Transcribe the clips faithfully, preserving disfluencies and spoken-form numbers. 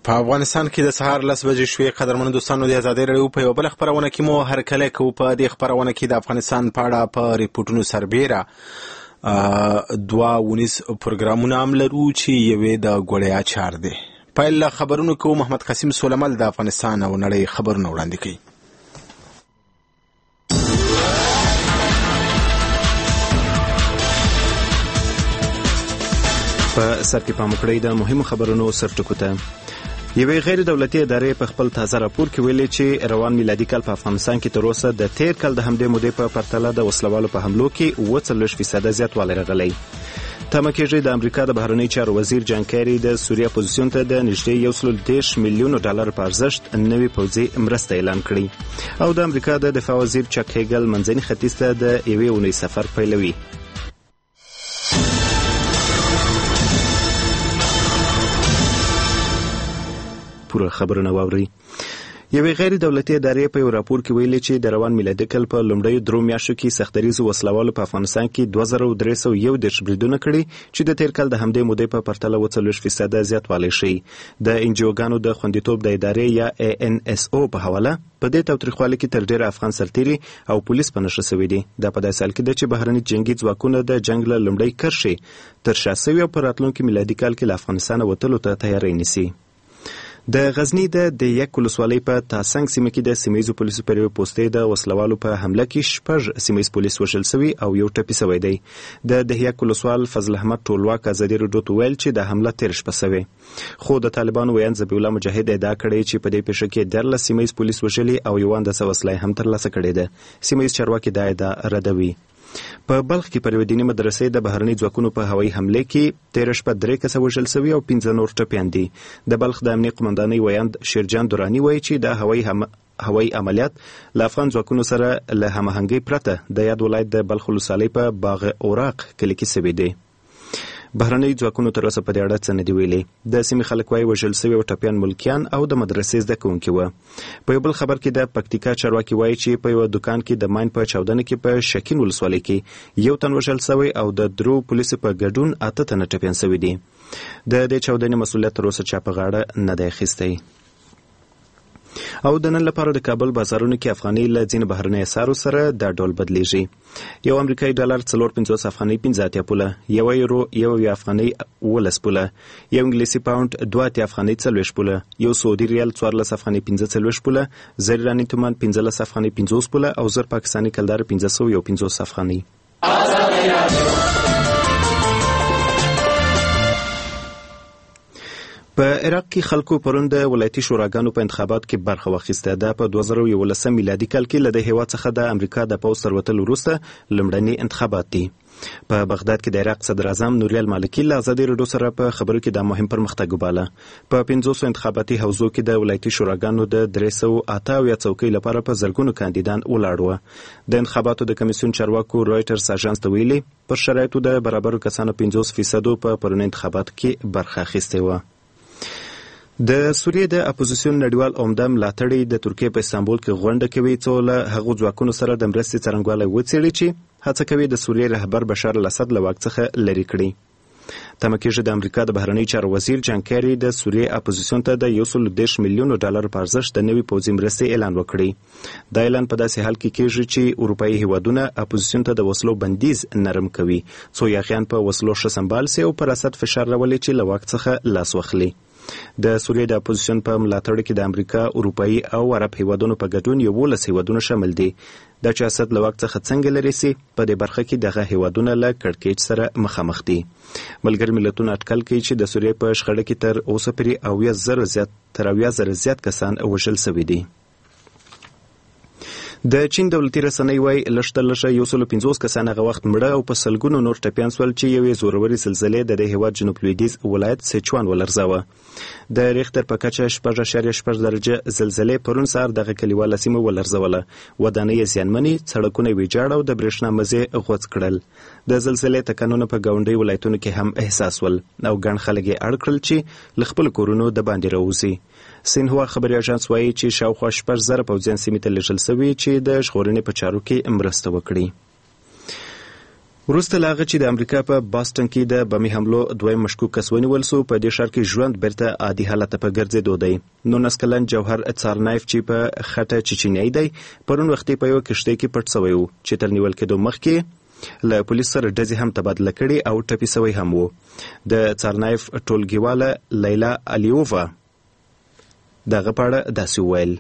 په افغانستان کې د سهار لس بجې شوې. قدرمنو دوستانو، د ازادۍ راډیو په یوه بله خپرونه کې مو هرکلی کوو. په دې خپرونه کې د افغانستان په اړه په ریپورټونو سربیره دوه ونیز پروګرامونه هم لرو چې یوې د ګوړیا چار دی. پیل له خبرونو کوو. محمد قاسم سولمل د افغانستان او نړۍ خبرونه وړاندې کوي. په سر کې پام وکړئ د مهمو خبرونو سرټکو ته. یوې غیر دولتي ادارې په خپل تازه راپور کې ویلي چې روان میلادي کال په افغانستان کې تر اوسه د تیر کال د همدې مودې په پرتله د وسلوالو په حملو کې اووه څلوېښت فیصده زیاتوالی راغلی. تمه کېږي د امریکا د بهرنۍ چارو وزیر جان کیري د سوریه اپوزیسیون ته د نږدې یو سل دېرش میلیونو ډالر په ارزښت نوې پوځي مرسته اعلان کړې. او د امریکا د دفاع وزیر چک هیګل منځني ختیځ ته د یوې اونۍ سفر پیلوي. پوره خبرونه واورئ. یوې غیر دولتي ادارې په یو راپور کې ویلي چې د روان میلادي کال په لومړیو درو میاشتو کې سختدریزو وسلوالو په افغانستان کې دوه زره درې سوه یو دېرش بریدونه کړي چې د تیر کال د همدې مودې په پرتله اووه څلوېښت فیصده زیاتوالی ښیي. د انجیوګانو د خوندیتوب د ادارې یا ای ان اس او په حواله په دې تاوتریخوالي کې تر ډیره افغان سرتیري او پولیس په نښه سوي دي. دا په داسې حال کې ده چې بهرني جنګي ځواکونه د جنګ له لومړۍ کرښې تر شا سوي او په راتلونکي میلادي کال کې له افغانستانه وتلو ته تیاری نیسي. د غزنی د دیک ولسوالۍ په تاسنګ سیمه کې د سیمهیزو پولیسو پر یوې پوستې د وسلوالو په حمله کې شپږ سیمهیز پولیس وژل سوي او یو ټپي سوی دی. د دهیک ولسوال فضل احمد ټولواک ازادي راډیو ته ویل چې د حمله تېره شپه سوې، خو د طالبانو ویاند ذبیح الله مجاهد ادعا کړې چې په دې پیښه کې دیارلس سیمهیز پولیس وژلي او یوه اندازه وسله هم ترلاسه کړې ده. سیمهیز چارواکي دا ادعا ردوي. په بلخ کې پر یوې دیني مدرسې د بهرني ځواکونو په هوایي حملې کې تېره شپه درې کسه وژل سوي او پنځه نور ټپیان دي. د بلخ د امنیې قمندانۍ ویاند شیرجان دراني وایي چې د هوایي هم... هوایي عملیات له افغان ځواکونو سره له هماهنګۍ پرته د یاد ولایت د بلخ ولسوالۍ په باغ اوراق کلي کې سوي دي. بهرني ځواکونو تر اوسه په دې اړه څه نه دي ویلي. د سیمې خلک وایي وژل سوي او ټپیان ملکیان او د مدرسې زده کوونکي وو. په یو بل خبر کې د پکتیکا چارواکي وایي چې په یوه دکان کې د ماین په چاودنه کې په شکین ولسوالۍ کې یو تن وژل سوی او د درو پولیسو په ګډون اته تنه ټپیان سوي دي. د دې چاودنې مسؤلیت تر اوسه چا په غاړه نه دی اخیستی. او د نن لپاره د کابل بازارونو کې افغاني له ځینو بهرنیو اسعارو سره دا ډول بدلیږي. یو امریکایي ډالر څلور پنځوس افغانۍ پنځه اتیا پوله، یو یورو یو اویا افغانۍ اوولس پوله، یو انګلیسي پاونډ دوه اتیا افغانۍ څلوېښت پوله، یو سعودي ریال څوارلس افغانۍ پنځه څلوېښت پوله، زر ایراني تومان پنځلس افغانۍ پنځوس پوله او زر پاکستاني کلدار پنځه سوه یو پنځوس افغانۍ. په عراق کې خلکو پرون د ولایتي شوراګانو په انتخابات کې برخه واخیسته. دا په دوه زره یولسم میلادي کال کې له دې هېواد څخه د امریکا د پوځ تر وتلو وروسته لومړني انتخابات دي. په بغداد کې د عراق صدر اعظم نوري المالکي له ازادي راډیو سره په خبرو کې دا مهم پرمختګ وباله. په پنځوسو انتخاباتي حوزو کې د ولایتي شوراګانو د درې سوه اته اویا څوکۍ لپاره په زرګونو کاندیدان ولاړ وو. د انتخاباتو د کمیسیون چارواکو رویټرز اژانس ته ویلي پر شرایطو د برابرو کسانو پنځوس فیصدو په پروني انتخاباتو کې برخه اخیستې وه. د سوریې د اپوزیسیون نړیوال عمده ملاتړي د ترکیې په استانبول کې غونډه کوي څو له هغو ځواکونو سره د مرستې څرنګوالی وڅېړي چې هڅه کوي د سوریې رهبر بشار الاسد له واک څخه لرې کړي. تمه کېږي د امریکا د بهرنۍ چارو وزیر جان کیري د سوریې اپوزیسیون ته د یو سل دېرش میلیونو ډالر په ارزښت د نوي پوځي مرستې اعلان وکړي. دا اعلان په داسې حال کې کېږي چې اروپایي هیوادونه اپوزیسیون ته د وسلو بندیز نرم کوي څو یاغیان په وسلو ښه سمبال سي او پر اسد فشار راولي چې له واک څخه لاس واخلي. د سوریې د اپوزیسیون په ملاتړ کې د امریکا، اروپایي او عرب هیوادونو په ګډون یولس هیوادونه شامل دي. دا چې اسد له واک څخه څنګه لرې سي په دې برخه کې دغه هیوادونه له کړکېچ سره مخامخ دي. ملګري ملتونه اټکل کوي چې د سوریې په شخړه کې تر اوسه پورې اویا زره زیات تر اویا زره زیات کسان وژل سوي دي. د چین دولتي رسنۍ وایي لږ تر لږه یو سل پنځوس کسان هغه وخت مړه او په سلګونو نور ټپیان سول چې یوې زورورې زلزلې د دې هېواد جنوب لویدیځ ولایت سیچوان ولړزاوه. د ریختر په کچه شپږ اعشاریه شپږ درجه زلزلې پرون سهار دغه کلیواله سیمه ولړزوله. ودانۍ یې زیانمنې، سړکونه یې ویجاړ او د برېښنا مزي غوڅ کړل. د زلزلې تکانونه په ګاونډي ولایتونو کې هم احساس ول او ګڼ خلک یې اړ کړل چې له خپلو کورونو د باندې راوځي. سینهوا خبري اژانس وایي چې شاوخوا شپږ زره پوځیان سیمې ته لېږل سوي چې د ژغورنې په چارو کې مرسته وکړي. وروسته له هغه چې د امریکا په باستون کې د بمي حملو دویم مشکوک کس ونیول سو، په دې ښار کې ژوند بیرته عادي حالت ته په ګرځېدو دی. نولس کلن جوهر څارنایف چې په خټه چچنیایي دی، پرون وختي په یو کښتۍ کې پټ سوی و چې تر نیول کېدو مخکې له پولیس سره ډزې هم تبادله کړې او ټپي سوی هم و. د څارنایف ټولګیواله لیلا الیووا دغه په اړه داسې وویل.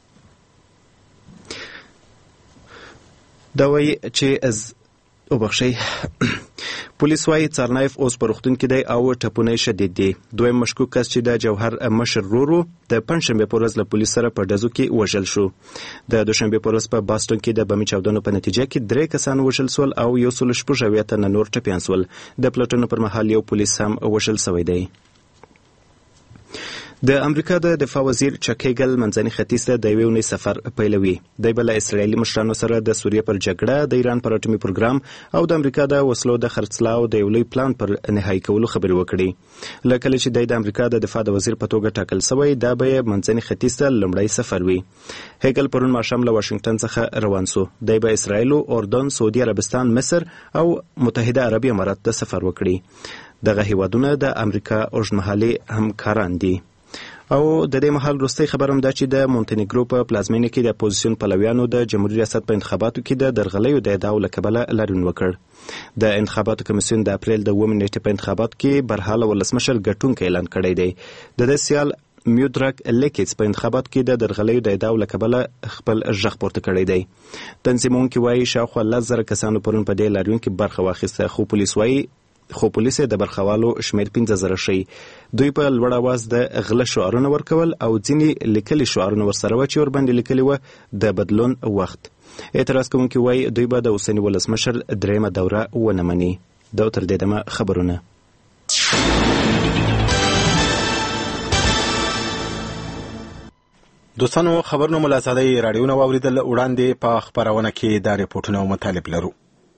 دا وایي چې از وبخښئ پولیس وایي څارنایف اوس په روغتون کې دی او ټپونه یې شدید دي. دویم مشکوک کس چې د جوهر مشر ورور و، د پنجشنبې په ورځ له پولیس سره په ډزو کې وژل شو. د دوشنبې په ورځ په باستون کې د بمي چاودنو په نتیجه کې درې کسان وژل سول او یو سل شپږ اویا تنه نور ټپیان سول. د پلټنو پر مهال یو پولیس هم وژل سوی دی. د امریکا د دفاع وزیر چک هیګل منځني ختیځ ته د یوې اونۍ سفر پیلوي. دی به له اسرائیلي مشرانو سره د سوریې پر جګړه، د ایران پر اټومي پروګرام او د امریکا د وسلو د خرڅلاو د یو لوی پلان پر نهایي کولو خبرې وکړي. له کله چې دی د امریکا د دفاع د وزیر په توګه ټاکل سوی، دا به یې منځني ختیځ ته لومړی سفر وي. هیګل پرون ماښام له واشنګټن څخه روان سو. دی به اسرائیل، اردن، سعودي عربستان، مصر او متحده عربي امارات ته سفر وکړي. دغه هیوادونه د امریکا اوږدمهالي همکاران دي. او د دې مهال وروستۍ خبر هم دا چې د مونټینیګرو په پلازمینه کې د اپوزیسیون پلویانو د جمهوریت ریاست په انتخاباتو کې د درغلیو د ادعاو له کبله لاریون وکړ. د انتخاباتو کمیسیون د اپریل د اوومې نیټې په انتخاباتو کې برحاله ولسمشر ګټونکی اعلان کړی دی. د دې سیال میودرک لیکیټس په انتخاباتو کې د درغلیو د ادعاو له کبله خپل غږ پورته کړی دی. تنظیمونکي وایي شاوخوا لس زره کسانو پرون په دې لاریون کې برخه واخیسته، خو پولیس وایي خو پولیس د برخوالو شمیر پنځه زره شي. دوی په لوړ اواز د غله شعارونه ورکول او ځینې لیکلي شعارونه ورسره و چې ورباندې لیکلي و د بدلون وخت. اعتراض کوونکي وایي دوی به د اوسني ولسمشر درېیمه دوره ونه مني. دا تر دې دمه خبرونه. دوستانو، خبرونه مو له ازادۍ راډیو نه واورېدل. وړاندې په خپرونه کې دا ریپورټونه او مطالب لرو.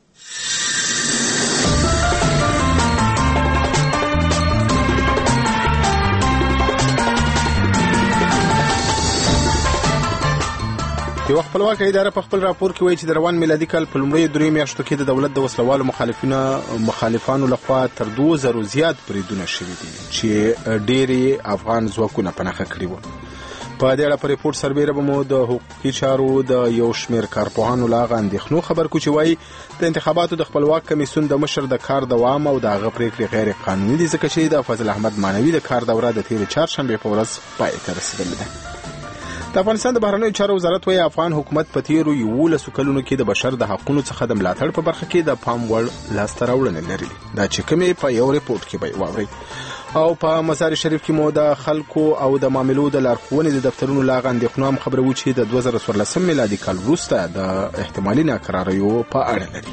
یو خپلواکه اداره په خپل راپور کې وایي چې د روان میلادي کال په لومړیو دریو میاشتو کې د دولت د وسلوالو مخالفینو مخالفانو لخوا تر دوه زرو زیات بریدونه شوي دي چې ډېری افغان ځواکونه په نښه کړي وو. په دې اړه په ریپورټ سربیره به مو د حقوقي چارو د یو شمېر کارپوهانو له هغه اندېښنو خبر کړو چې وایي د انتخاباتو د خپلواک کمیسیون د مشر د کار دوام او د هغه پرېکړې غیر قانوني دي، ځکه چې د فضل احمد مانوي د کار دوره د تېرې چهارشنبې په ورځ پای ته رسېدلې ده. د افغانستان د بهرنیو چارو وزارت وایي افغان حکومت په تیرو یولسو کلونو کې د بشر د حقوقو څخه د ملاتړ په برخه کې د پام وړ لاسته راوړنې لرلې. دا چې کومې په یو ریپورټ کې به واورئ. او په مزار شریف کې مو د خلکو او د معاملو د لارښوونې د دفترونو له هغه اندېښنو هم خبره وه چې د دوه زره څوارلسم میلادي کال وروسته د احتمالي ناکراریو په اړه لري.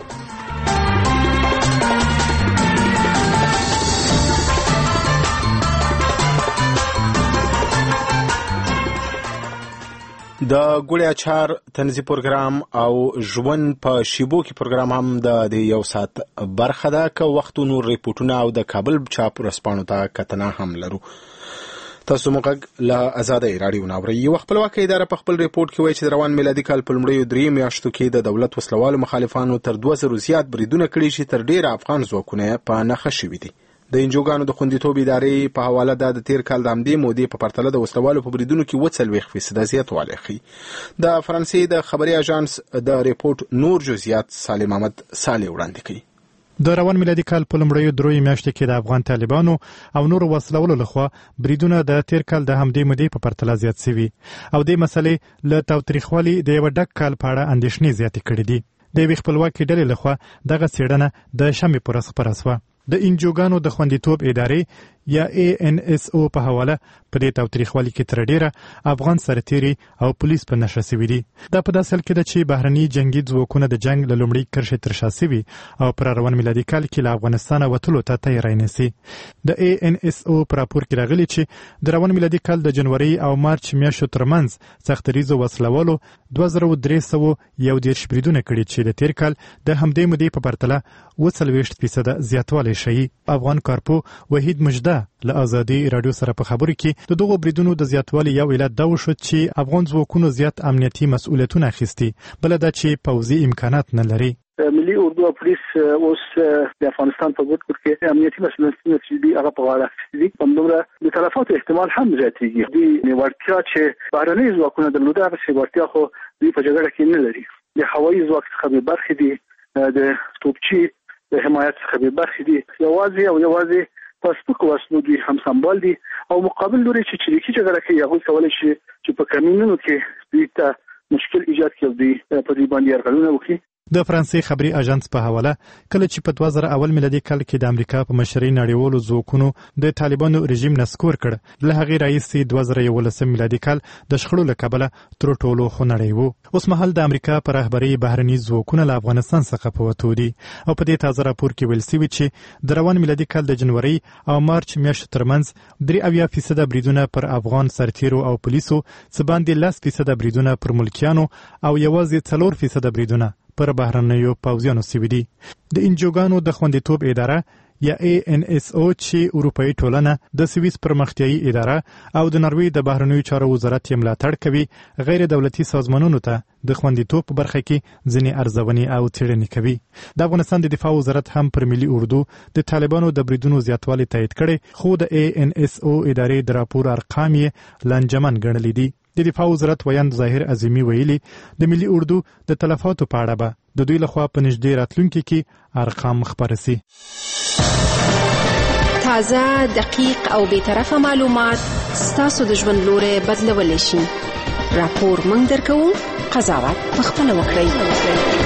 د ګوړې اچار تنظیم پروګرام او ژوند په شیبو کې پروګرام هم د یو ساعت برخه ده. که وخت نور ریپورټونه او د کابل چاپ ورسپانو ته کتنه هم لرو. تاسو موږ له آزادۍ راډیو نه اورئ. یو خپلواکه اداره په خپل ریپورټ کې وایي چې د روان میلادي کال په لومړیو درې میاشتو کې د دولت وسلوالو مخالفانو تر دوه زرو زیات بریدونه کړي چې تر ډېره افغان ځواکونه په نښه شوي دي. د انجوګانو د خوندیتوب ادارې په حواله دا د تیر کال د همدې مودې په پرتله د وسلوالو په بریدونو کې اووه څلوېښت فیصده زیاتوالی ښیي. د فرانسې د خبري اژانس د ریپورټ نور جزئیات سالم احمد صالح وړاندې کوي. د روان میلادي کال په لومړیو دریو میاشتو کې د افغان طالبانو او نورو وسلوالو لخوا بریدونه د تیر کال د همدې مودې په پرتله زیات شوي او دې مسلې له تاوتریخوالي د یو ډک کال په اړه اندېښنې زیاتې کړې دي. د یوې خپلواکې ډلې لخوا دغه څېړنه د شنبې په ورځ خپره شوه. د انجوګانو د خوندیتوب ادارې یا ای ان اس او په حواله په دې تاوتریخوالي کې تر ډیره افغان سرتیري او پولیس په نښه شوي دي. دا په داسې حال کې ده چې بهرني جنگي ځواکونه د جنگ له لومړۍ کرښې تر شا شوي او پر روان میلادي کال کې له افغانستانه وتلو ته تیاری نیسي. د ای ان اس او په راپور کې راغلي چې د روان میلادي کال د جنوري او مارچ میاشتو ترمنځ سختریزو وسلوالو دوه زره درې سوه یو دېرش بریدونه کړي چې د تیر کال د همدې مودې په پرتله اووه څلوېښت فیصده زیاتوالی ښیي. افغان کارپو وحید مجده حواله له ازادي رادیو سره په خبرو کې د دغو بریدونو د زیاتوالي یو علت دا وشو چې افغان ځواکونو زیات امنیتي مسؤلیتونه اخیستي، بل دا چې پوځي امکانات نه لري. ملي اردو او پولیس اوس د افغانستان په ګوټ ګوټ کې امنیتي مسؤلیتونه چې دي هغه په غاړه اخیستي دي. همدومره د تلفاتو احتمال هم زیاتېږي. د وړتیا چې بهرني ځواکونه درلوده هغه څه وړتیا خو دوی په جګړه کې نه لري. د هوایي ځواک څخه به برخې دي، د توپچي د حمایت څخه به برخې دي. یوازې او یوازې په سپکو وسلو دوی هم سمبال دي او مقابل لوري چې چریکي جګړه کوي هغوی کولی شي چې په کمینونو کې دوی ته مشکل ایجاد کړي، دوی په دې باندې یرغلونه وکړي. د فرانسې خبري اژانس په حواله کله چې په دوه زره اول میلادي کال کې د امریکا په مشرۍ نړیوالو ځواکونو د طالبانو رژیم نسکور کړ، له هغې راهیسې دوه زره یولسم میلادي کال د شخړو له کبله تر ټولو خونړی و. اوس مهال د امریکا په رهبرۍ بهرني ځواکونه له افغانستان څخه په وتو دي او په دې تازه راپور کې ویل شوي چې د روان میلادي کال د جنوري او مارچ میاشتو ترمنځ درې اویا فیصده بریدونه پر افغان سرتیرو او پولیسو څه باندې لس فیصده بریدونه پر ملکیانو او یوازې څلور فیصده بریدونه پر بهرنیو پوځیانو سوي دي. د انجوګانو د خوندیتوب اداره یا ای ان اس او چې اروپایي ټولنه د سویس پرمختیایي اداره او د نروې د بهرنیو چارو وزارت یې ملاتړ کوي، غیر دولتي سازمانونو ته د خوندیتوب په برخه کې ځینې ارزونې او څېړنې کوي. د افغانستان د دفاع وزارت هم پر ملي اردو د طالبانو د بریدونو زیاتوالی تایید کړي، خو د ای ان اس او ادارې د راپور ارقام یې لنجمن ګڼلي دي. د دفاع وزارت ویاند ظاهر عظیمي ویلي د ملي اردو د تلفاتو په اړه به د دوی لخوا په نږدې راتلونکي کې ارقام خپاره سي. تازه، دقیق او بیطرفه معلومات ستاسو د ژوند لوري بدلولی شي. راپور موږ درکوو، قضاوت پخپله وکړئ.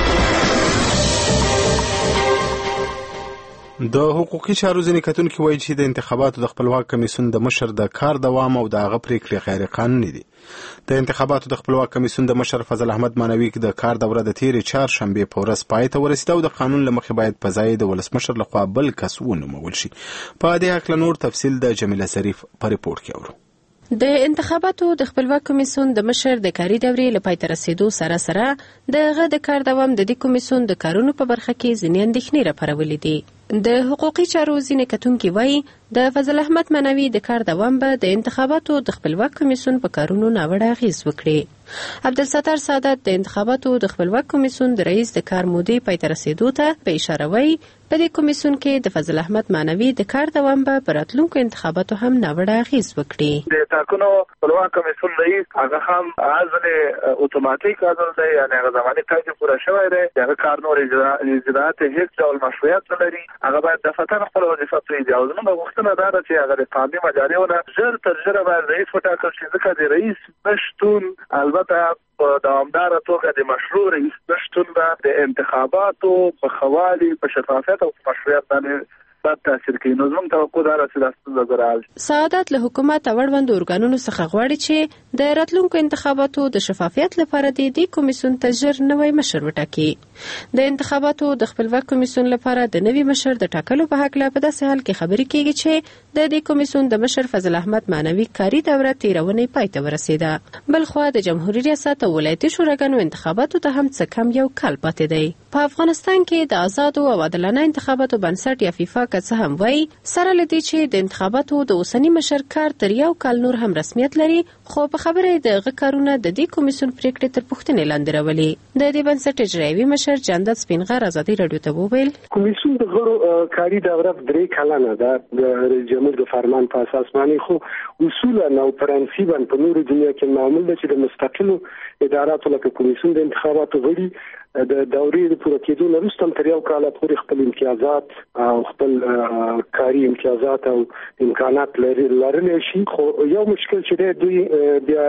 د حقوقي چارو ځینې کتونکي وایي چې د انتخاباتو د خپلواک کمیسیون د مشر د کار دوام او د هغه پریکړې غیر قانوني دي. د انتخاباتو د خپلواک کمیسیون د مشر فضل احمد مانوي د کار دوره د تیرې چهارشنبې په ورځ پای ته ورسېده او د قانون له مخې باید په ځای د ولسمشر لخوا بل کس ونومول شي. په دې هکله نور تفصیل د جمیله ظریف په ریپورت کې اورو. د انتخاباتو د خپلواک کمیسیون د مشر د کاري دورې له پای ته رسیدو سره سره د هغه د کار دوام د دې کمیسیون د کارونو په برخه کې ځینې اندېښنې راپارولې دي. د حقوقي چارو ځینې کتونکي وایي د فضل احمد مانوي د کار دوام به د انتخاباتو د خپلواک کمیسیون په کارونو ناوړه اغېز وکړي. عبدالستار سعادت د انتخاباتو د خپلواک کمیسیون د رئیس د کار مودې پای ته رسیدو ته په اشاره وایي په دې کمیسیون کې د فضل احمد مانوي د کار دوام به په راتلونکو انتخاباتو هم ناوړه اغېز وکړي. د ټاکنو خپلواک کمیسیون رئیس هغه هم ازله اتوماتیک ازل دی، یعنی هغه زماني قید پوره شوی دی، هغه کار نور اجرات هیڅ ډول مشروعیت نه لري. هغه باید د فتح خپل وظیفه پرېږدي او زموږ غوښتنه دا ده چې هغه د قانوني مجاریونه ژر تر ژره باید رئیس وټاکل شي، ځکه د رئیس نشتون البته په دوامداره توګه د مشروع رئیس نشتون به د انتخاباتو په ښه والي، په شفافیت او په مشروعیت باندې بد تاثیر کوي. نو زموږ توقع دا ده چې دا ستونزه به رحل شي. سعادت له حکومت اړوندو ارګانونو څخه غواړي چې د راتلونکو انتخاباتو د شفافیت لپاره د دې کمیسیون ته ژر نوی مشر وټاکي. د انتخاباتو د خپلواک کمیسیون لپاره د نوي مشر د ټاکلو په هکله په داسې حال کې خبرې کیږي چې د دې کمیسیون د مشر فضل احمد مانوي کاري دوره تیرونې پای ته ورسېده. بلخوا د جمهوریت ریاست او ولایتي شوراګانو انتخاباتو ته هم څه کم یو کال پاتې دی. په افغانستان کې د آزادو او عادلانه انتخاباتو بنسټ یا فیفا که څه هم وایي سره له دې چې د انتخاباتو د اوسني مشر کار تر یو کال نور هم رسمیت لري، خو په خبره د هغه کارونه د دې کمیسیون پریکړې تر پوښتنې لاندې راولي. د دې بنسټ اجرایوي مشر جاندت سپینغر ازادي راډیو ته وویل کمیسیون د غړو کاري دوره درې کلنه ده د رئیس جمهور د فرمان په اساس باندې، خو اصولا او پرنسیبا په نورو دنیا کې معمول ده چې د مستقلو اداراتو لکه کمیسیون د انتخاباتو غړي د دورې د پوره کېدو نه وروسته تر یو کال پورې خپل امتیازات او خپل کاري امتیازات او امکانات لرلی شي. خو یو مشکل چې دی دوی بیا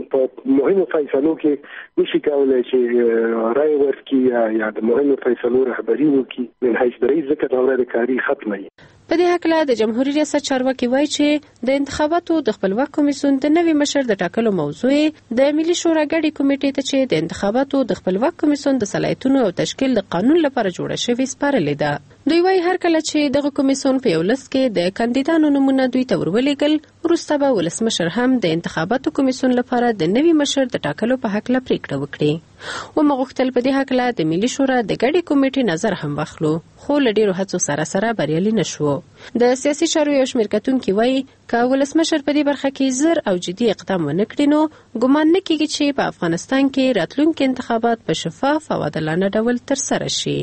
په مهمو فیصلو کې نشي کولی چې رای ورکړي یا د مهمو فیصلو رهبري وکړي من حیث د رئیس، ځکه دوره د کاري ختمه وي. په دې هکله د جمهوریت ریاست چارواکي وایي چې د انتخاباتو د خپلواک کمیسیون د نوي مشر د ټاکلو موضوع د ملي شورا ګډې کمیټې ته چې د انتخاباتو د خپلواک کمیسیون د صلاحیتونو او تشکیل د قانون لپاره جوړه شوې سپارلې ده. دوی وايي هر کله چې دغه کمیسیون په یو لس کې د کاندیدانو نمونه دوی ته ورولېږل وروسته به ولسمشر هم د انتخاباتو کمیسیون لپاره د نوي مشر د ټاکلو په حق له پریکړه وکړي. ومغوښتل په دې حق له د ملي شورا د ګډې کمیټې نظر هم واخلو، خو له ډېرو هڅو سره سره بریالي نشو. د سیاسي چارو یو شمېر کتونکي وايي که ولسمشر په دې برخه کې زر او جدي اقدام ونه کړي نو ګمان نه کېږي چې په افغانستان کې راتلونکي انتخابات په شفاف او عادلانه ډول ترسره شي.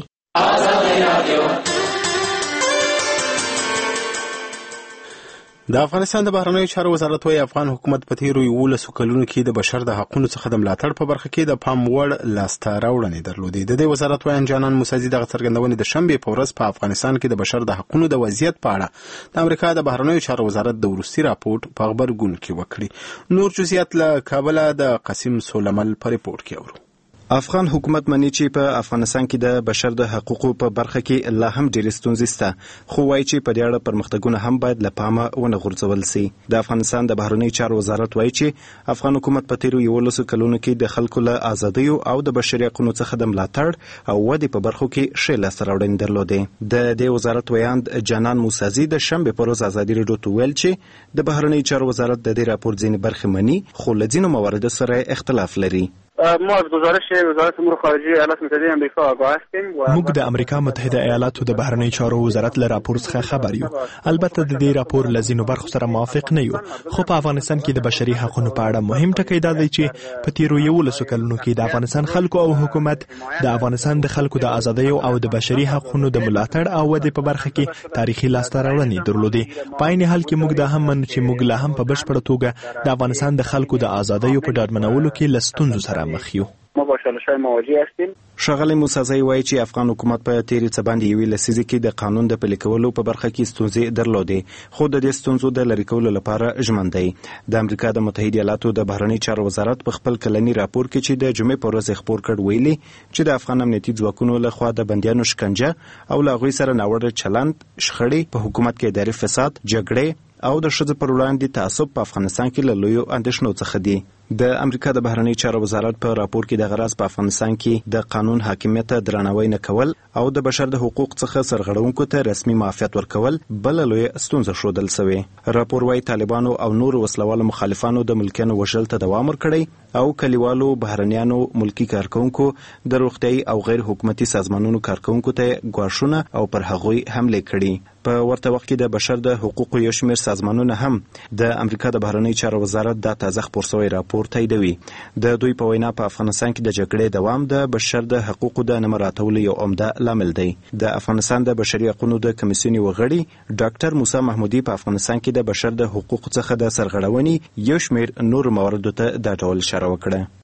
د افغانستان د بهرنیو چارو وزارت وايي افغان حکومت په تیرو یولسو کلونو کې د بشر د حقوقو څخه د ملاتړ په برخه کې د پام وړ لاسته راوړنې درلودې. د دې وزارت وايي جانان موسازي دغه څرګندونې د شنبې په ورځ په افغانستان کې د بشر د حقوقو د وضعیت په اړه د امریکا د بهرنیو چارو وزارت د وروستي راپورټ په خبرګون کې وکړي. نور جزئیات له کابل د قاسم سولمل په ریپورت کې اورو. افغان حکومت مني چې په افغانستان کې د بشر د حقوقو په برخه کې لا هم ډېرې ستونزې شته، خو وایي چې په دې اړه پرمختګونه هم باید له پامه ونه غورځول سي. د افغانستان د بهرنیو چارو وزارت وایي چې افغان حکومت په تیرو یولسو کلونو کې د خلکو له ازادیو او د بشري حقوقو څخه د ملاتړ او ودې په برخو کې ښې لاسته راوړنې درلودې. د دې وزارت ویاند جانان موسازي د شنبې په ورځ ازادي راډیو ته ویل چې د بهرنیو چارو وزارت د دې راپور ځینې برخې مني، خو له ځینو مواردو سره اختلاف لري. ما از گزارش وزارت امور خارجه ایالات متحده آمریکا آگاه هستیم. موږ د امریکا متحده ایالاتو د بهرنیو چارو وزارت له راپور څخه خبر یو. البته د دې راپور له ځینو برخو سره موافق نه یو، خو په افغانستان کې د بشري حقوقو په اړه مهم ټکی دا دی چې په تیرو یولسو کلونو کې د افغانستان خلکو او حکومت د افغانستان د خلکو د ازادیو او د بشري حقوقو د ملاتړ او ودې په برخه کې تاریخي لاسته راوړنې درلودې. په عین حال کې موږ دا هم منو چې موږ لا هم په بشپړه توګه د افغانستان د خلکو د ازادیو په ډاډمنولو کې له ستونزو سره مخ یو. ما با چالش‌های مواجه هستیم. ښاغلی موسازی وایي چې افغان حکومت په تیرې څه باندې یوې لسیزې کې د قانون د پلي کولو په برخه کې ستونزې درلودې، خو د دې ستونزو د لرې کولو لپاره ژمن دی. د امریکا د متحده ایالاتو د بهرنیو چارو وزارت په خپل کلني راپور کې چې د جمعې په ورځ خپور کړ ویلي چې د افغان امنیتي ځواکونو لخوا د بندیانو شکنجه او له هغوی سره ناوړه چلند، شخړې، په حکومت کې اداري فساد، جګړې او د ښځو پر وړاندې تعصب په افغانستان کې له لویو اندېښنو څخه دي. د امریکا د بهرنیو چارو وزارت په راپور کې د غرض په افغانستان کې د قانون حاکمیت ته درناوی نه کول او د بشر د حقوق څخه سرغړونکو ته رسمي معافیت ورکول بل لوی ستونزه ښودل شوی. راپور وايي طالبانو او نور وسلوالو مخالفانو د ملکیانو وژل ته دوام ورکړی او کلیوالو بهرنیانو ملکی کارکونکو د روغتیايي او غیر حکومتي سازمانونو کارکونکو ته ګواښونه او پر هغوی حمله کړي. په ورته وخت کې د بشر د حقوقو یو شمېر سازمانونه هم د امریکا د بهرنیو چارو وزارت د تازه خپور شوی راپور تاییدوي. د دوی په وینا په افغانستان کې د جګړې دوام د بشر د حقوقو د نه مراعاتولو یو عمده لامل دی. د افغانستان د بشري حقوقو د کمیسیون وغړي ډاکټر موسی محمودي په افغانستان کې د بشر د حقوقو څخه د سرغړونې یو شمېر نور مواردو ته د ډول اشاره وکړه.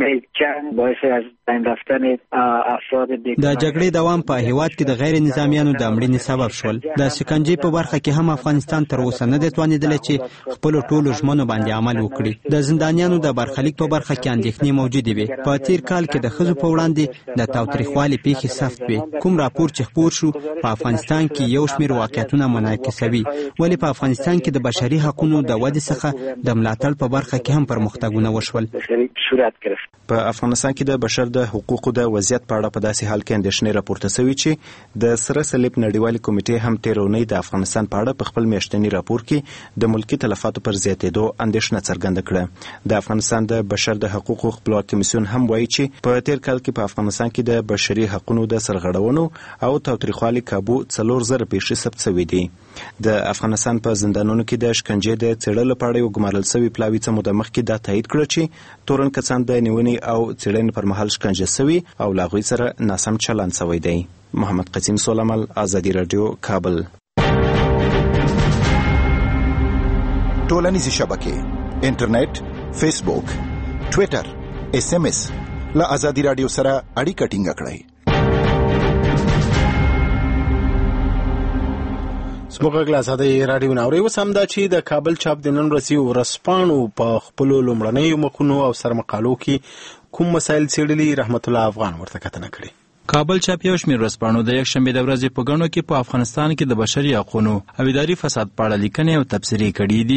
د جګړې دوام په هیواد کې د غیر نظامیانو د مړینې سبب شول. د شکنجې په برخه کې هم افغانستان تر اوسه نه دی توانېدلی چې خپل ټولو ژمنو باندې عمل وکړي. د زندانیانو د برخلیک په برخه کې اندېښنې موجودې وي. په تیر کال کې د ښځو په وړاندې د تاوتریخوالي پیښې سخت وي. کوم راپور چې خپور شو په افغانستان کې یو شمېر واقعیتونه منعکسوي، ولې په افغانستان کې د بشري حقوقو د ودې څخه د ملاتړ په برخه کې هم پرمختګونه وشول. په افغانستان کې د بشر د حقوقو د وضعیت په اړه په داسې حال کې اندېښنې راپورته شوې چې د سره صلیب نړیوالې کمیټې هم تېره اونۍ د افغانستان په اړه په خپل میاشتني راپور کې د ملکي تلفاتو پر زیاتېدو اندېښنه څرګنده کړه. د افغانستان د بشر د حقوقو خپلواک کمیسیون هم وایي چې په تېر کال کې په افغانستان کې د بشري حقوقو د سرغړونو او تاوتریخوالي کابو څلور زره پیښې ثبت شوي دي. د افغانستان په زندانونو کې د شکنجې د څېړلو په اړه یو ګمارل شوي پلاوي څه موده مخکې دا تایید کړه چې تورن کسان د نیونې او څېړنې پر مهال شکنجه شوي او له هغوی سره ناسم چلند شوی دی. محمد قسیم سولمل، ازادي راډیو، کابل. ټولنیزې شبکې، انټرنیټ، فیسبوک، ټویټر، اس ام اس له ازادي راډیو سره اړیکه ټینګه کړئ. سموږ غږ ازادي راډیو ناوړي وسم دا چې د کابل چاپ د نن ورځې ورسپانو په خپل لومړنیو مخونو او سرمقالو کې کوم مسایل څېړلي، رحمت الله افغان ورته کتنه کړې. کابل چاپ یو شمېر ورځپاڼو د یکشنبې د ورځې په ګڼو کې په افغانستان کې د بشري حقوقو او اداري فساد په اړه لیکنې او تبصرې کړې دي.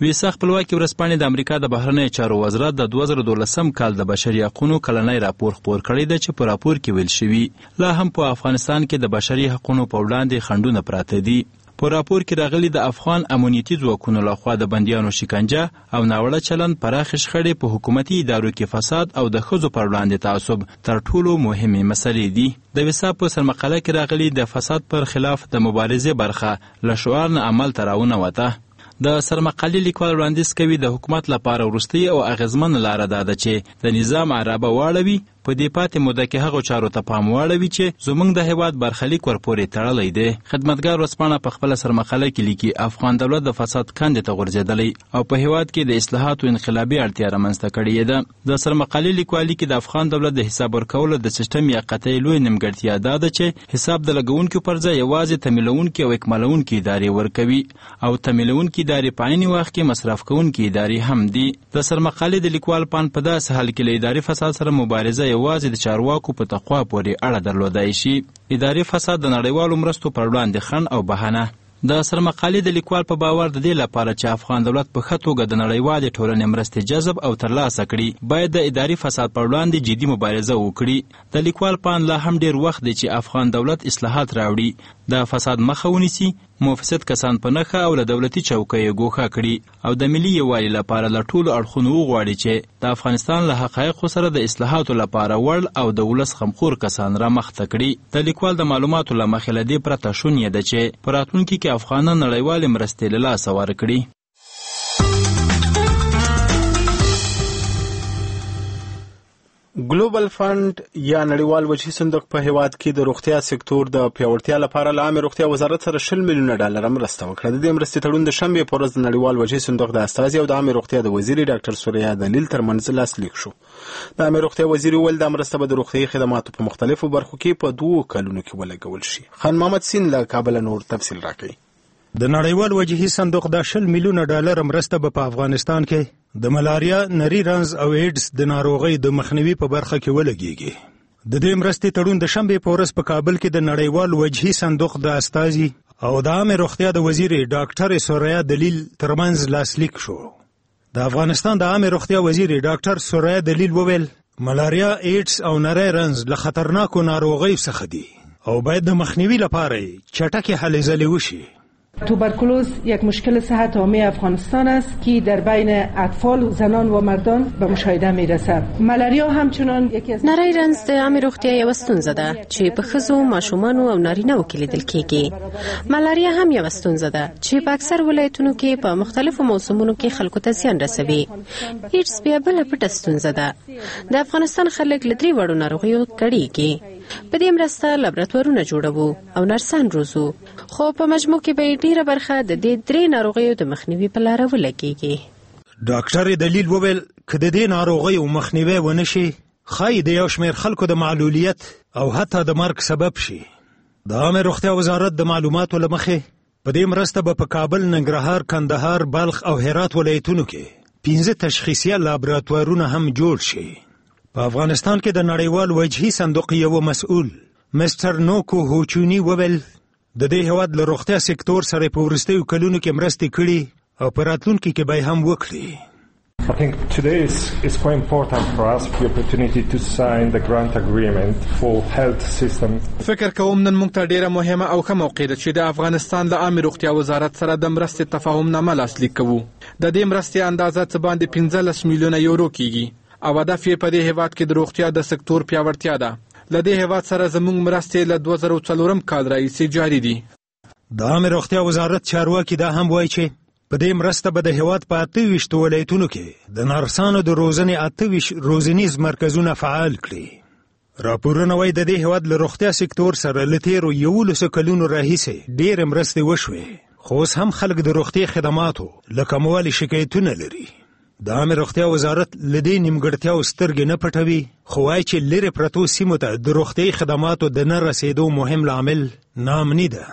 ویسا خپلواکي ورځپاڼې د امریکا د بهرنیو چارو وزارت د دوه زره دولسم کال د بشري حقوقو کلنی راپور خپور کړی دی چې په راپور کې ویل شوي لا هم په افغانستان کې د بشري حقوقو په وړاندې خنډونه پراته دي. په راپور کې راغلي د افغان امنیتي ځواکونو لخوا د بندیانو شکنجه او ناوړه چلند، پراخ شخړې، په حکومتي ادارو کې فساد او د ښځو پر وړاندې تعصب تر ټولو مهمې مسلې دي. د ویسا په سرمقاله کې راغلي د فساد پر خلاف د مبارزې برخه له شعار نه عمل ته راونوته. د سرمقالې لیکوال وړاندیز کوي د حکومت لپاره وروستۍ او اغیزمنه لاره دا ده چې د نظام عربه واړوي، په دې پاتې موده کې هغو چارو ته پام واړوي چې زموږ د هیواد برخلیک ورپورې تړلی دی. خدمتګار ورځپاڼه په خپله سرمقاله کې لیکي افغان دولت د فساد کندې ته غورځېدلی او په هیواد کې د اصلاحاتو انقلابي اړتیا رامنځته کړې ده. د سرمقالې لیکوالي کې د افغان دولت د حساب ورکولو د سیسټم یا قطعي لوی نیمګړتیا دا ده چې حساب د لګونکو پر ځای یوازې تمویلونکي او اکمالونکي ادارې ورکوي او تمویلونکي ادارې په عین وخت کې مصرف کوونکي ادارې هم دي. د سرمقالې د لیکوال پان په داسې حال کې له اداري فساد سره مبارزه یوازې د چارواکو په تقوا پورې اړه درلودای شي. اداري فساد د نړیوالو مرستو پر وړاندې خنډ او بهانه. د سرمقالې د لیکوال په باور د دې لپاره چې افغان دولت په ښه توګه د نړیوالې ټولنې مرستې جذب او ترلاسه کړي باید د اداري فساد پر وړاندې جدي مبارزه وکړي. د لیکوال پان لا هم ډیر وخت دی چې افغان دولت اصلاحات راوړي، د فساد مخه ونیسي، مفسد کسان په نښه او له دولتي چوکیو ګوښه کړي او د ملي یووالي لپاره له ټولو اړخونو وغواړي چې د افغانستان له حقایقو سره د اصلاحاتو لپاره وړ او د ولس غمخور کسان رامخته کړي. د لیکوال د معلوماتو له مخې له دې پرته شونې ده چې په راتلونکي کې افغانان نړیوالې مرستې له لاسه ورکړي. ګلوبل فند یا نړیوال وجهي صندوق په هیواد کې د روغتیا سکتور د پیاوړتیا لپاره له عامه روغتیا وزارت سره شل میلیونه ډالر مرسته وکړه. د دې مرستې تړون د شنبې په ورځ د نړیوال وجهي صندوق د استازي او د عامه روغتیا د وزیر ډاکټر سوریا دلیل ترمنځ لاسلیک شو. د عامه روغتیا وزیر ویل د مرسته به د روغتیايي خدماتو په مختلفو برخو کې په دوه کلونو کې ولګول شي. خان محمد سین له کابل نور تفصیل راکړي. د نړیوال وجهي صندوق د شل میلیونه ډالر مرسته به په افغانستان کې د ملاریا، نری رنز او ایډز د ناروغۍ د مخنیوي په برخه کې ولګیږي. د دې مرستې تړون د شنبې په ورځ په کابل کې د نړیوال وجهي صندوق د استازي او د عامه روغتیا د وزیر ډاکټر سوریا دلیل ترمنځ لاسلیک شو. د افغانستان د عامه روغتیا وزیر ډاکټر سوریا دلیل وویل ملاریا، ایډز او نری رنز له خطرناکو ناروغیو څخه دي او باید د مخنیوي لپاره چټکې هلې ځلې وشي. توبرکلوز یک مشکل صحت عامه افغانستان است که در بین اطفال، زنان و مردان به مشاهده می رسد. ملاریا همچنان یکی از نری رنز د عامه روغتیا یوه ستونزه ده چې په ښځو، ماشومانو او نارینه‌و کې لیدل کیږي. ملاریا هم یوه ستونزه ده چې په اکثر ولایتونو کې په مختلفو موسمونو کې خلکو ته زیان رسوي. ایډز بیا بله پټه ستونزه ده. د افغانستان خلک له درې وړو ناروغیو کړیږي. په دې مرسته لابراتوارونه جوړوو او نرسان روزو، خو په مجموع کې به ډیره برخه د دې درې ناروغیو د مخنیوي په لاره ولګیږي. ډاکټر دلیل وویل که د دې ناروغیو مخنیوی ونه شي ښایي د یو شمېر خلکو د معلولیت او حتی د مرګ سبب شي. د عامه روغتیا وزارت د معلوماتو له مخې په دې مرسته به په کابل، ننګرهار، کندهار، بلخ او هرات ولایتونو کې پنځه تشخیصیه لابراتوارونه هم جوړ شي. په افغانستان کې د نړیوال وجهي صندوق یو مسؤل مستر نوکو هوچونی وویل د دې هیواد له روغتیا سکتور سره په وروستیو کلونو کې مرستې کړي او په راتلونکي کې به هم وکړي. I think today is, is quite important for us the opportunity to sign the grant agreement for health system. فکر کوم نن موږ ته ډیره مهمه او ښه موقع ده چې د افغانستان د عامه روغتیا وزارت سره د مرستې تفاهم نامه لاسلیک کوو. د دې مرستې اندازه څه باندې پنځلس میلیونه یورو کیږي او هدف یې په دې هیواد کې د روغتیا د سکتور پیاوړتیا ده. له دې هیواد سره زموږ مرستې له دوه زره څلورم کال راهیسې جاري دي. د عامه روغتیا وزارت چارواکي دا هم وایي چې په دې مرسته به د هیواد په اته ویشت ولایتونو کې د نرسانو د روزنې اته ویشت روزنیز مرکزونه فعال کړي. راپورونه وایي د دې هیواد له روغتیا سکتور سره له تیرو یولسو کلونو راهیسې ډېرې مرستې وشوې، خو اوس هم خلک د روغتیا خدماتو له کموالي شکایتونه لري. د عامه روغتیا وزارت له دې نیمګړتیاو سترګې نه پټوي، خو وایي چې لرې پرتو سیمو ته د روغتیايي خدماتو د نه رسېدو مهم لامل ناامني ده.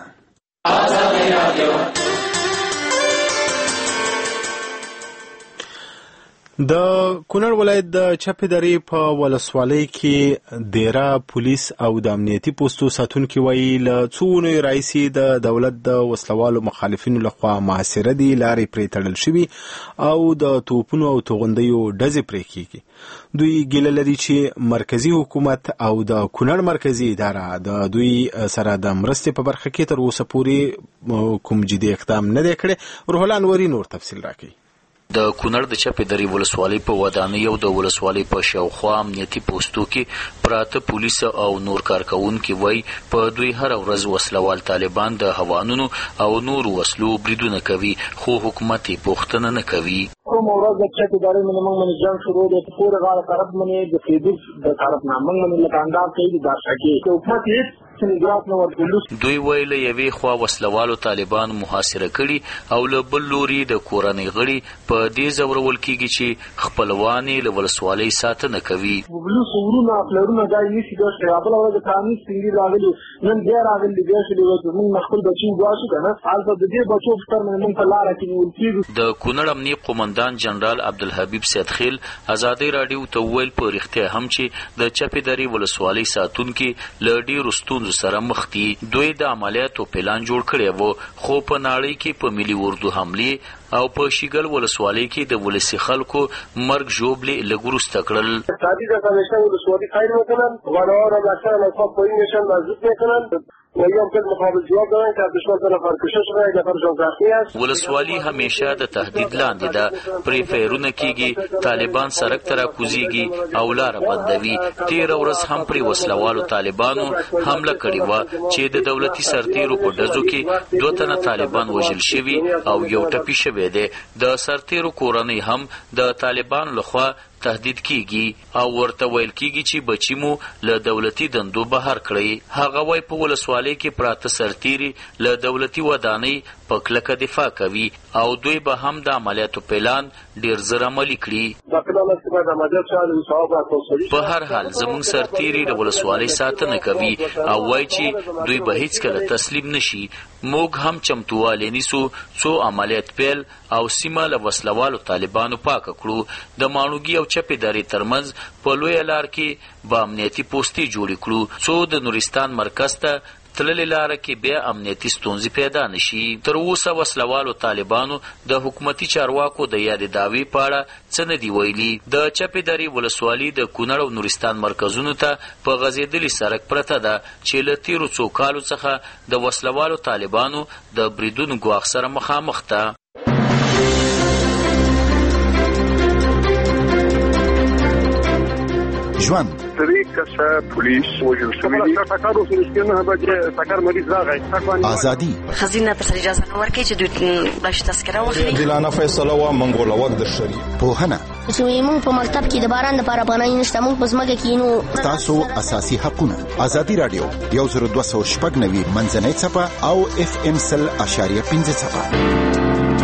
د کونړ ولایت د چپې درې په ولسوالۍ کې دیره پولیس او د امنیتي پوستو ساتونکي وایي له څو اونیو راهیسې د دولت د وسلوالو مخالفینو لخوا محاصره دي، لارې پرې تړل شوي او د توپونو او توغندیو ډزې پرې کېږي. دوی ګیله لري چې مرکزی حکومت او د کونړ مرکزی اداره د دوی سره د مرستې په برخه کې تر اوسه پورې کوم جدي اقدام نه دی کړی. روح الله انوري نور تفصیل راکوي. د کونړ د چپې درې ولسوالۍ په ودانۍ او د ولسوالۍ په شاوخوا امنیتي پوستو کې پراته پولیس او نور کارکوونکي وایي په دوی هره ورځ وسلوال طالبان د هوانونو او نور وسلو بریدونه کوي، خو حکومت یې پوښتنه نه کوي. کوم ورځ د چپې درې منې موږ منې جنګ شروع دی، پورې غاړه طرف منې د فیدوس د طرف نه موږ منې لکه انداز کوي د دارشکې حکومت هېڅ دوی ویل یوې خوا وسلوالو طالبان محاصره کړي او له بل لوري د کورنۍ غړي په دې ځورول کېږي چې خپلوان یې له ولسوالۍ ساتنه کوي. بلوس ورونه پلرونه دای نشي ګرځي، بله ورځ قانون سنګي راغلي، نن بیا راغلي، بیا شلي وځي، موږ خپل بچي ګواښو که نه، هلته د دې بچو په تر موږ په لاره کې نیول کېږو. د کونړ امني قومندان جنرال عبدالحبیب سیدخیل ازادۍ راډیو ته وویل په رښتیا هم چې د چپې درې ولسوالۍ ساتونکي له ډېرو ستونزو سره مخ دي. دوی د عملیاتو پلان جوړ کړی وو، خو په نړۍ کې په ملي اردو حملې او په شیګل ولسوالۍ کې د ولسي خلکو مرګ ژوبلې لږ وروسته کړل. تعدید کمیشن ولسوالی خیر میکنن، غناها را بسر مصاب پایین میشن، مزدود میکنن و یا هم مقابل جواب دارن که دشمن سره فرکشه شده، یک نفر جان زخمی است. ولسوالی همیشه د تهدید لاندې ده، پرې فیرونه کیږي، طالبان سرک ته راکوزیږي او لاره بندوي. تېره ورځ هم پرې وسلوالو طالبانو حمله کړې وه چې د دولتي سرتیرو په ډزو کې دوه تنه طالبان وژل شوي او یو ټپي شوی دی. د سرتیرو کورنۍ هم د طالبانو لخوا تهدید کیږي او ورته ویل کیږي چې بچی مو له دولتي دندو بهر کړئ. هغه وایي په ولسوالۍ کې پراته سرتیري له دولتي ودانۍ په کلکه دفاع کوي او دوی به هم د عملیاتو پلان ډیر زر عملي کړي. په هر حال زموږ سرتیري د ولسوالۍ ساتنه کوي او وایي چې دوی به هیڅکله تسلیم نشي. موږ هم چمتووالی نیسو څو عملیات پیل او سیمه له وسلوالو طالبانو پاکه کړو. د ماڼوګي او چپې درې ترمنځ په لویه لار کې به امنیتي پوستې جوړې کړو څو د نورستان مرکز ته تللې لاره کې بیا امنیتي ستونزې پیدا نشي. تر اوسه وسلوالو طالبانو د حکومتي چارواکو د یادې دعوې په اړه څه نه دي ویلي. د چپې درې ولسوالي د کونړ او نورستان مرکزونو ته په غځېدلي سړک پرته ده چې له تېرو څو کالو څخه د وسلوالو طالبانو د بریدونو ګواښ سره مخامخ ده. ژوند درې کسه پولیس وژل شوي دي. ټکر وشو چې نه به ټکر مریض راغی. ازادي خزینه پر اجازه نه ورکړي چې دوی بلش تذکره واخلي. عادلانه فیصله و منګول وخت د شری پوهنه چې موږ په مکتب کې د باران لپاره پناه نشته، موږ په ځمکه کې نو تاسو اساسي حقوقونه. ازادي رادیو یو زر دوه سوه شپږ نوي منځنۍ څپه او اف ام سل اشاریه پنځه څپه.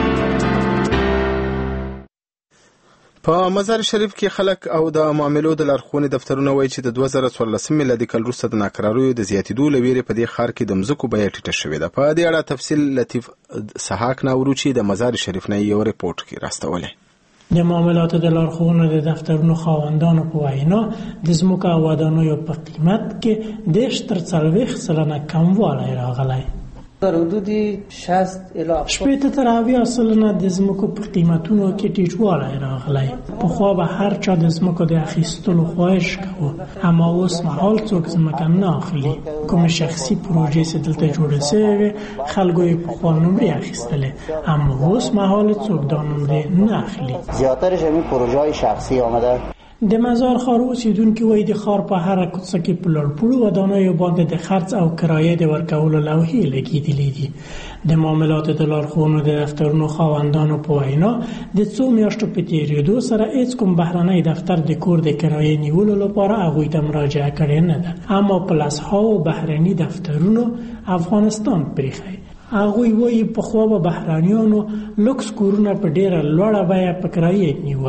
په مزار شریف کې خلک او د معاملو د لارښوونې دفترونه وایي چې د دوه زره څوارلسم میلادي کال وروسته د ناکراریو د زیاتېدو له ویرې په دې ښار کې د مځکو بیه ټیټه شوې ده. په دې اړه تفصیل لطیف سحاک ناوروچي د مزار شریف نه یو ریپورټ کې راستولی. د معاملاتو د لارښوونو د دفترونو خاوندانو په وینا د ځمکو او ودانیو په قیمت کې دېرش تر څلوېښت سلنه کموالی راغلی. در حدود شصت الی شپېته تر اویا سلنه د ځمکو په قیمتونو کې ټیټوالی راغلی. پخوا به هر چا د ځمکو د اخیستلو خواهش کوه، اما اوس مهال څوک ځمکه نه اخلي. کومې شخصي پروژې چې دلته جوړې شوې وې خلکو یې پخوا نمرې اخیستلې، اما اوس مهال څوک دا نمرې نه اخلي. زیاترش همین پروژه‌های شخصی آمده. د مزار ښار اوسیدونکي وایي د ښار په هره کوڅه کې په لوړپوړو ودانیو باندې د خرڅ او کرایې د ورکولو لوحې لګېدلې دي. د معاملاتو د لارښوونو د دفترونو خاوندانو په وینا د څو میاشتو په تېرېدو سره هېڅ کوم بهرنی دفتر د کور د کرایې نیولو لپاره هغوی ته مراجعه کړې نه ده، اما په لسهاوو بهرني دفترونو افغانستان پرېښی. هغوی وایي پخوا به بهرنیانو لوکس کورونه په ډېره لوړه بیه په کرایې نیول،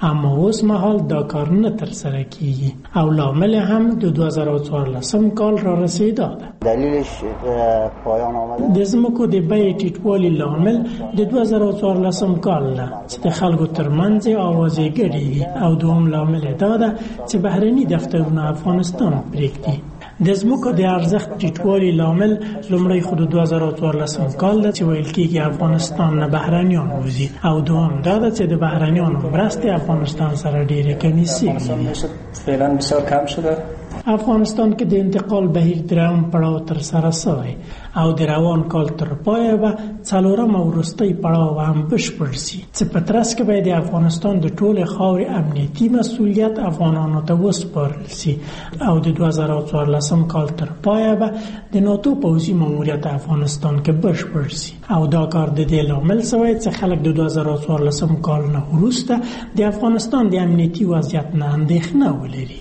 اما اوس مهال دا کار نه ترسره کیږي او لامل هم د دوه زره څوارلس کال را رسیدا ده. دلیلش پایان آمده د ځمکو د بیې ټیټوالي لامل د دوه زره څوارلس کال نه چې د خلکو ترمنځ اوازې ګډېږي او دوم لامل دا ده چې بهرني دفترونه افغانستان پرېږدي. د ځمکو د ارزښت ټیټوالي لامل لومړی خو د دوه زره څوارلس کال ده چې ویل کېږي افغانستان نه بهرنیان وځي او دوم دا ده چې د بهرنیانو مرستې افغانستان سره ډېرې کمې سوي. فعلا بسیار کم شده. افغانستان کې د انتقال بهیر درېیم پړاو ترسره شوی او د روان کال تر پایه به څلورم او وروستی پړاو هم بشپړ شي چې په ترڅ کې به د افغانستان د ټولې خاورې امنیتي مسؤلیت افغانانو ته وسپارل شي او د دوه زره څوارلس کال تر پایه به د ناتو پوځي ماموریت افغانستان کې بشپړ شي او دا کار د دې لامل شوی چې خلک د دوه زره څوارلس کال نه وروسته د افغانستان د امنیتي وضعیت نه اندېښنه ولري.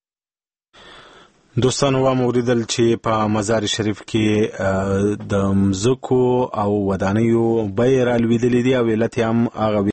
دوستانو وام اوریدل چې په مزار شریف کې د مزکو او ودانیو بیې رالوېدلې دي او علت هم هغه